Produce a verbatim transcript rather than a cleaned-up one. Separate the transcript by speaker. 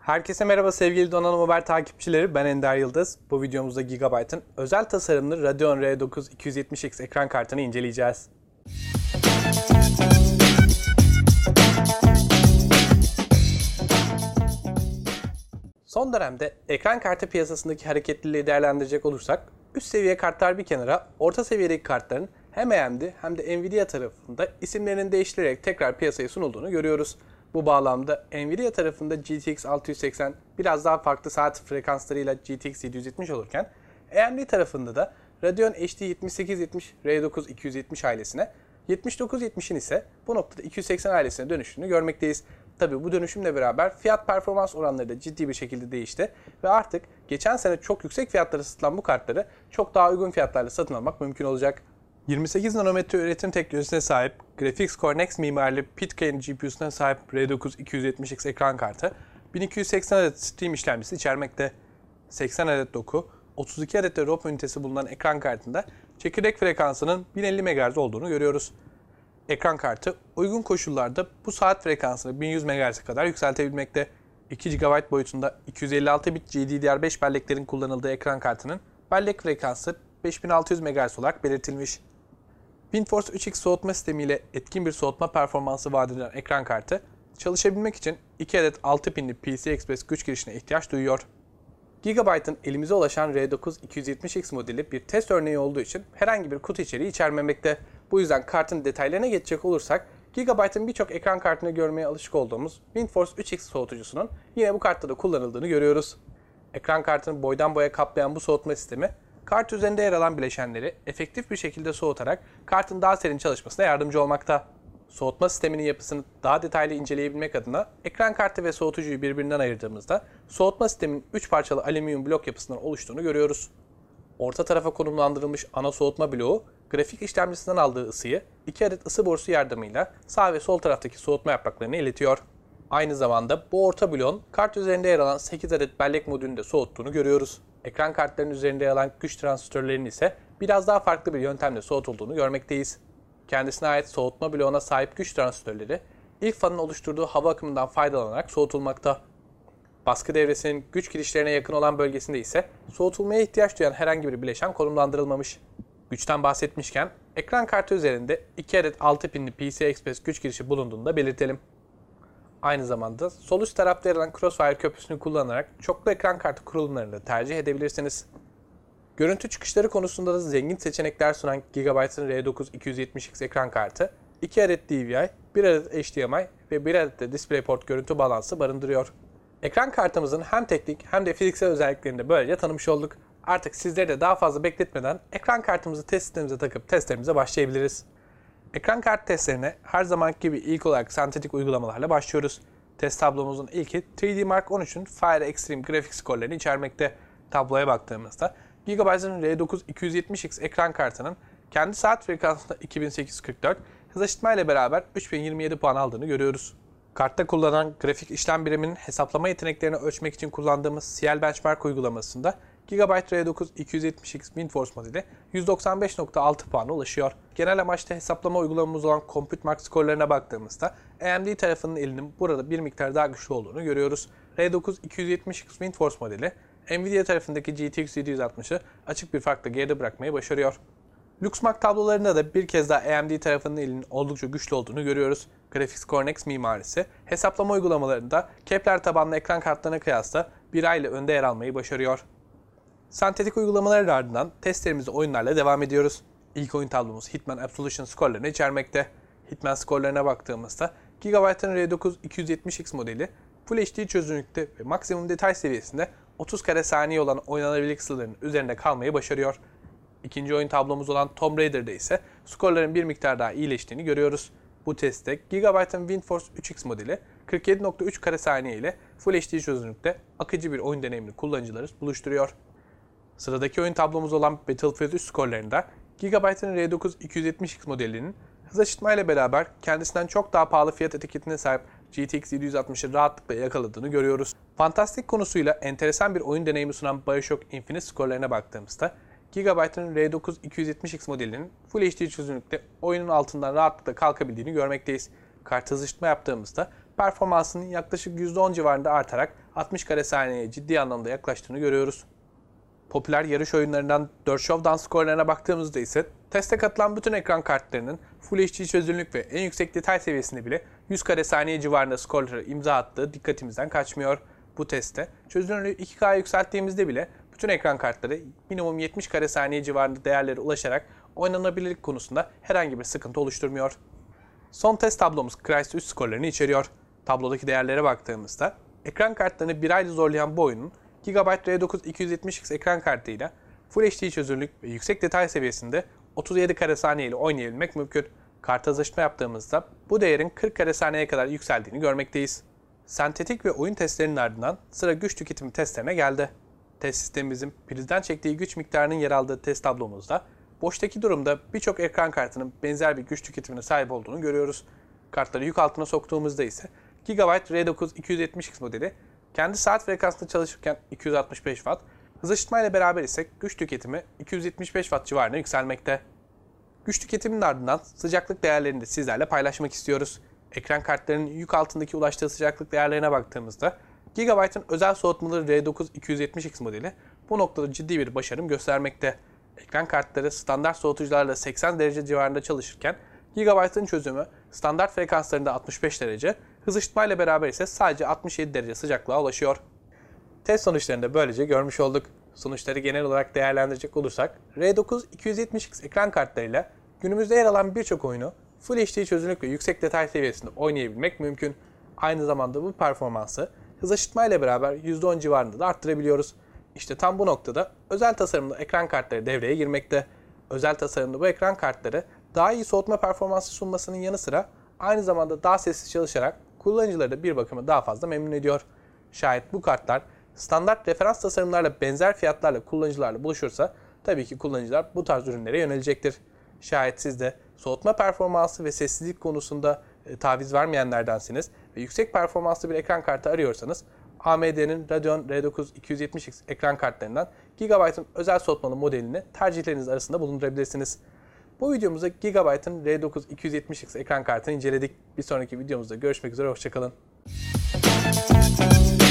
Speaker 1: Herkese merhaba sevgili Donanım Haber takipçileri, ben Ender Yıldız. Bu videomuzda Gigabyte'ın özel tasarımlı Radeon R dokuz iki yüz yetmiş X ekran kartını inceleyeceğiz. Son dönemde ekran kartı piyasasındaki hareketliliği değerlendirecek olursak, üst seviye kartlar bir kenara, orta seviyedeki kartların hem A M D hem de Nvidia tarafında isimlerinin değiştirilerek tekrar piyasaya sunulduğunu görüyoruz. Bu bağlamda Nvidia tarafında G T X altı yüz seksen biraz daha farklı saat frekanslarıyla G T X yedi yüz yetmiş olurken, A M D tarafında da Radeon H D yetmiş sekiz yetmiş R dokuz iki yüz yetmiş ailesine, yetmiş dokuz yetmişin ise bu noktada iki yüz seksen ailesine dönüştüğünü görmekteyiz. Tabii bu dönüşümle beraber fiyat performans oranları da ciddi bir şekilde değişti ve artık geçen sene çok yüksek fiyatlara satılan bu kartları çok daha uygun fiyatlarla satın almak mümkün olacak. yirmi sekiz nanometre üretim teknolojisine sahip Graphics Core Next mimarili Pitcairn G P U'suna sahip R dokuz iki yüz yetmiş X ekran kartı bin iki yüz seksen adet stream işlemcisi içermekte. seksen adet doku, otuz iki adet de ROM ünitesi bulunan ekran kartında çekirdek frekansının bin elli megahertz olduğunu görüyoruz. Ekran kartı uygun koşullarda bu saat frekansını bin yüz megahertz'e kadar yükseltebilmekte. iki gigabayt boyutunda iki yüz elli altı bit G D D R beş belleklerin kullanıldığı ekran kartının bellek frekansı beş bin altı yüz megahertz olarak belirtilmiş. WindForce üç X soğutma sistemiyle etkin bir soğutma performansı vaat eden ekran kartı, çalışabilmek için iki adet altı pinli P C I Express güç girişine ihtiyaç duyuyor. Gigabyte'ın elimize ulaşan R dokuz iki yüz yetmiş X modeli bir test örneği olduğu için herhangi bir kutu içeriği içermemekte. Bu yüzden kartın detaylarına geçecek olursak, Gigabyte'ın birçok ekran kartını görmeye alışık olduğumuz WindForce üç X soğutucusunun yine bu kartta da kullanıldığını görüyoruz. Ekran kartını boydan boya kaplayan bu soğutma sistemi, kart üzerinde yer alan bileşenleri efektif bir şekilde soğutarak kartın daha serin çalışmasına yardımcı olmakta. Soğutma sisteminin yapısını daha detaylı inceleyebilmek adına ekran kartı ve soğutucuyu birbirinden ayırdığımızda soğutma sisteminin üç parçalı alüminyum blok yapısından oluştuğunu görüyoruz. Orta tarafa konumlandırılmış ana soğutma bloğu, grafik işlemcisinden aldığı ısıyı iki adet ısı borusu yardımıyla sağ ve sol taraftaki soğutma yapraklarına iletiyor. Aynı zamanda bu orta bloğun kart üzerinde yer alan sekiz adet bellek modülünü de soğuttuğunu görüyoruz. Ekran kartlarının üzerinde yer alan güç transistörlerinin ise biraz daha farklı bir yöntemle soğutulduğunu görmekteyiz. Kendisine ait soğutma bloğuna sahip güç transistörleri, ilk fanın oluşturduğu hava akımından faydalanarak soğutulmakta. Baskı devresinin güç girişlerine yakın olan bölgesinde ise soğutulmaya ihtiyaç duyan herhangi bir bileşen konumlandırılmamış. Güçten bahsetmişken, ekran kartı üzerinde iki adet altı pinli P C I Express güç girişi bulunduğunu da belirtelim. Aynı zamanda sol üst tarafta yer alan Crossfire köprüsünü kullanarak çoklu ekran kartı kurulumlarını da tercih edebilirsiniz. Görüntü çıkışları konusunda da zengin seçenekler sunan Gigabyte'ın R dokuz iki yüz yetmiş X ekran kartı, iki adet D V I, bir adet H D M I ve bir adet de DisplayPort görüntü bağlantısı barındırıyor. Ekran kartımızın hem teknik hem de fiziksel özelliklerini de böylece tanımış olduk. Artık sizleri de daha fazla bekletmeden ekran kartımızı test sistemimize takıp testlerimize başlayabiliriz. Ekran kart testlerine her zamanki gibi ilk olarak sentetik uygulamalarla başlıyoruz. Test tablomuzun ilki üç D Mark on üçün Fire Extreme grafik skorlarını içermekte. Tabloya baktığımızda Gigabyte'ın R dokuz iki yüz yetmiş X ekran kartının kendi saat frekansında iki bin sekiz yüz kırk dört, hız aşıtma ile beraber üç bin yirmi yedi puan aldığını görüyoruz. Kartta kullanılan grafik işlem biriminin hesaplama yeteneklerini ölçmek için kullandığımız C L Benchmark uygulamasında Gigabyte R dokuz iki yüz yetmiş X WindForce modeli yüz doksan beş nokta altı puana ulaşıyor. Genel amaçlı hesaplama uygulamamız olan ComputeMark skorlarına baktığımızda A M D tarafının elinin burada bir miktar daha güçlü olduğunu görüyoruz. R dokuz iki yüz yetmiş X WindForce modeli Nvidia tarafındaki G T X yedi yüz altmışı açık bir farkla geride bırakmayı başarıyor. Luxmark tablolarında da bir kez daha A M D tarafının elinin oldukça güçlü olduğunu görüyoruz. Graphics Core Next mimarisi hesaplama uygulamalarında Kepler tabanlı ekran kartlarına kıyasla bir ayla önde yer almayı başarıyor. Sentetik uygulamaların ardından testlerimize oyunlarla devam ediyoruz. İlk oyun tablomuz Hitman Absolution skorlarını içermekte. Hitman skorlarına baktığımızda Gigabyte'ın R dokuz iki yüz yetmiş X modeli Full H D çözünürlükte ve maksimum detay seviyesinde otuz kare saniye olan oynanabilirlik sınırlarının üzerinde kalmayı başarıyor. İkinci oyun tablomuz olan Tomb Raider'da ise skorların bir miktar daha iyileştiğini görüyoruz. Bu testte Gigabyte'ın WindForce üç X modeli kırk yedi nokta üç kare saniye ile Full H D çözünürlükte akıcı bir oyun deneyimini kullanıcıları buluşturuyor. Sıradaki oyun tablomuz olan Battlefield üç skorlarında Gigabyte'ın R dokuz iki yüz yetmiş X modelinin hız aşıtma ile beraber kendisinden çok daha pahalı fiyat etiketine sahip G T X yedi yüz altmışı rahatlıkla yakaladığını görüyoruz. Fantastik konusuyla enteresan bir oyun deneyimi sunan BioShock Infinite skorlarına baktığımızda Gigabyte'ın R dokuz iki yüz yetmiş X modelinin Full H D çözünürlükte oyunun altından rahatlıkla kalkabildiğini görmekteyiz. Kart hız aşıtma yaptığımızda performansının yaklaşık yüzde on civarında artarak altmış kare saniyeye ciddi anlamda yaklaştığını görüyoruz. Popüler yarış oyunlarından dört Showdown skorlarına baktığımızda ise teste katılan bütün ekran kartlarının Full H D çözünürlük ve en yüksek detay seviyesinde bile yüz kare saniye civarında skorlara imza attığı dikkatimizden kaçmıyor. Bu testte çözünürlüğü iki K'ya yükselttiğimizde bile bütün ekran kartları minimum yetmiş kare saniye civarında değerlere ulaşarak oynanabilirlik konusunda herhangi bir sıkıntı oluşturmuyor. Son test tablomuz Crysis üç skorlarını içeriyor. Tablodaki değerlere baktığımızda ekran kartlarını bir ayda zorlayan bu oyunun Gigabyte R dokuz iki yüz yetmiş X ekran kartıyla Full H D çözünürlük ve yüksek detay seviyesinde otuz yedi kare saniye ile oynayabilmek mümkün. Kart hızlaştırma yaptığımızda bu değerin kırk kare saniyeye kadar yükseldiğini görmekteyiz. Sentetik ve oyun testlerinin ardından sıra güç tüketimi testlerine geldi. Test sistemimizin prizden çektiği güç miktarının yer aldığı test tablomuzda boştaki durumda birçok ekran kartının benzer bir güç tüketimine sahip olduğunu görüyoruz. Kartları yük altına soktuğumuzda ise Gigabyte R dokuz iki yüz yetmiş X modeli kendi saat frekansında çalışırken iki yüz altmış beş watt, hızlaştırma ile beraber ise güç tüketimi iki yüz yetmiş beş watt civarına yükselmekte. Güç tüketiminin ardından sıcaklık değerlerini de sizlerle paylaşmak istiyoruz. Ekran kartlarının yük altındaki ulaştığı sıcaklık değerlerine baktığımızda Gigabyte'ın özel soğutmalı R dokuz iki yüz yetmiş X modeli bu noktada ciddi bir başarım göstermekte. Ekran kartları standart soğutucularla seksen derece civarında çalışırken Gigabyte'ın çözümü standart frekanslarında altmış beş derece, hızlaştırma ile beraber ise sadece altmış yedi derece sıcaklığa ulaşıyor. Test sonuçlarını da böylece görmüş olduk. Sonuçları genel olarak değerlendirecek olursak R dokuz iki yüz yetmiş X ekran kartlarıyla günümüzde yer alan birçok oyunu Full H D çözünürlük ve yüksek detay seviyesinde oynayabilmek mümkün. Aynı zamanda bu performansı hızlaştırma ile beraber yüzde on civarında da arttırabiliyoruz. İşte tam bu noktada özel tasarımlı ekran kartları devreye girmekte. Özel tasarımlı bu ekran kartları daha iyi soğutma performansı sunmasının yanı sıra aynı zamanda daha sessiz çalışarak kullanıcıları da bir bakıma daha fazla memnun ediyor. Şayet bu kartlar standart referans tasarımlarla benzer fiyatlarla kullanıcılarla buluşursa tabii ki kullanıcılar bu tarz ürünlere yönelecektir. Şayet siz de soğutma performansı ve sessizlik konusunda e, taviz vermeyenlerdensiniz ve yüksek performanslı bir ekran kartı arıyorsanız A M D'nin Radeon R dokuz iki yüz yetmiş X ekran kartlarından Gigabyte'ın özel soğutmalı modelini tercihleriniz arasında bulundurabilirsiniz. Bu videomuzda Gigabyte'ın R dokuz iki yüz yetmiş X ekran kartını inceledik. Bir sonraki videomuzda görüşmek üzere, hoşça kalın.